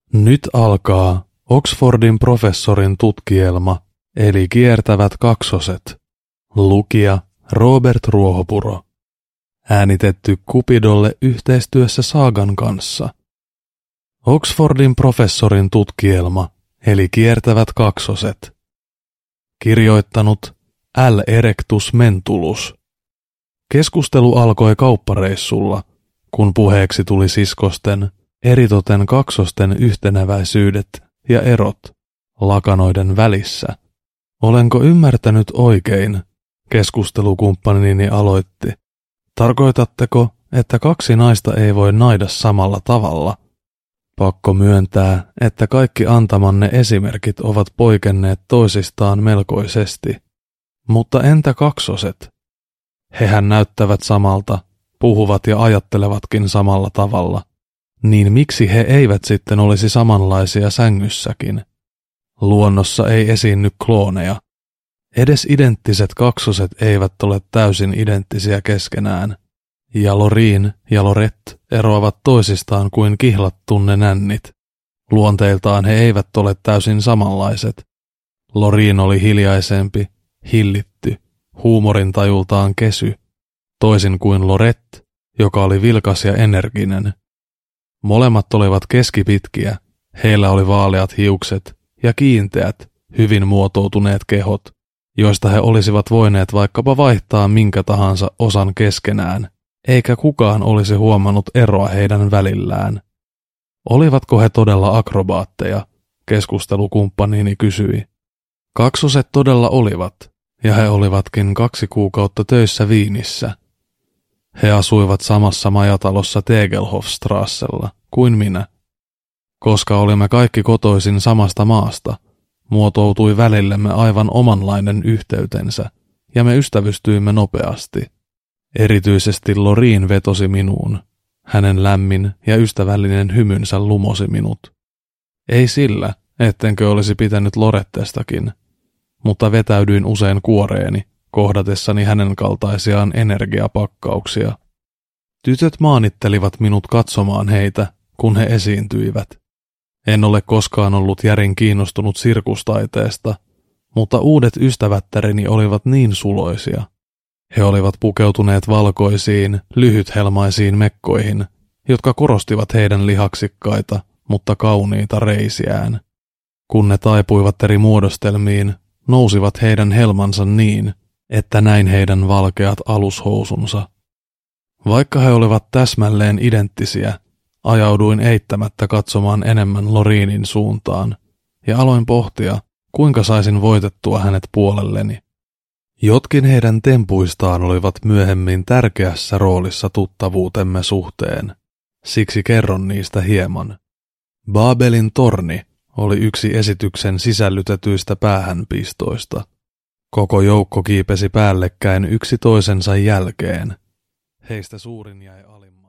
Nyt alkaa Oxfordin professorin tutkielma, eli Kiertävät kaksoset. Lukija Robert Ruohopuro. Äänitetty Cupidolle yhteistyössä Saagan kanssa. Oxfordin professorin tutkielma, eli Kiertävät kaksoset. Kirjoittanut L. Erectus Mentulus. Keskustelu alkoi kauppareissulla, kun puheeksi tuli siskosten, eritoten kaksosten yhteneväisyydet ja erot lakanoiden välissä. Olenko ymmärtänyt oikein? Keskustelukumppanini aloitti. Tarkoitatteko, että kaksi naista ei voi naida samalla tavalla? Pakko myöntää, että kaikki antamanne esimerkit ovat poikenneet toisistaan melkoisesti. Mutta entä kaksoset? Hehän näyttävät samalta, puhuvat ja ajattelevatkin samalla tavalla. Niin miksi he eivät sitten olisi samanlaisia sängyssäkin? Luonnossa ei esiinny klooneja. Edes identtiset kaksoset eivät ole täysin identtisiä keskenään. Ja Loreen ja Lorette eroavat toisistaan kuin kihlattunne nännit. Luonteiltaan he eivät ole täysin samanlaiset. Loreen oli hiljaisempi, hillitty, huumorintajultaan kesy, toisin kuin Lorette, joka oli vilkas ja energinen. Molemmat olivat keskipitkiä, heillä oli vaaleat hiukset ja kiinteät, hyvin muotoutuneet kehot, joista he olisivat voineet vaikkapa vaihtaa minkä tahansa osan keskenään, eikä kukaan olisi huomannut eroa heidän välillään. Olivatko he todella akrobaatteja? Keskustelukumppanini kysyi. Kaksoset todella olivat, ja he olivatkin 2 kuukautta töissä Wienissä. He asuivat samassa majatalossa Tegelhofstrassella kuin minä. Koska olimme kaikki kotoisin samasta maasta, muotoutui välillemme aivan omanlainen yhteytensä, ja me ystävystyimme nopeasti. Erityisesti Loreen vetosi minuun. Hänen lämmin ja ystävällinen hymynsä lumosi minut. Ei sillä, ettenkö olisi pitänyt Lorettestakin, mutta vetäydyin usein kuoreeni, kohdatessani hänen kaltaisiaan energiapakkauksia. Tytöt maanittelivat minut katsomaan heitä, kun he esiintyivät. En ole koskaan ollut järin kiinnostunut sirkustaiteesta, mutta uudet ystävättäreni olivat niin suloisia. He olivat pukeutuneet valkoisiin, lyhythelmaisiin mekkoihin, jotka korostivat heidän lihaksikkaita, mutta kauniita reisiään. Kun ne taipuivat eri muodostelmiin, nousivat heidän helmansa niin, että näin heidän valkeat alushousunsa. Vaikka he olivat täsmälleen identtisiä, ajauduin eittämättä katsomaan enemmän Loreenin suuntaan, ja aloin pohtia, kuinka saisin voitettua hänet puolelleni. Jotkin heidän tempuistaan olivat myöhemmin tärkeässä roolissa tuttavuutemme suhteen, siksi kerron niistä hieman. Babelin torni oli yksi esityksen sisällytetyistä päähänpistoista. Koko joukko kiipesi päällekkäin yksi toisensa jälkeen. Heistä suurin jäi alimmaksi.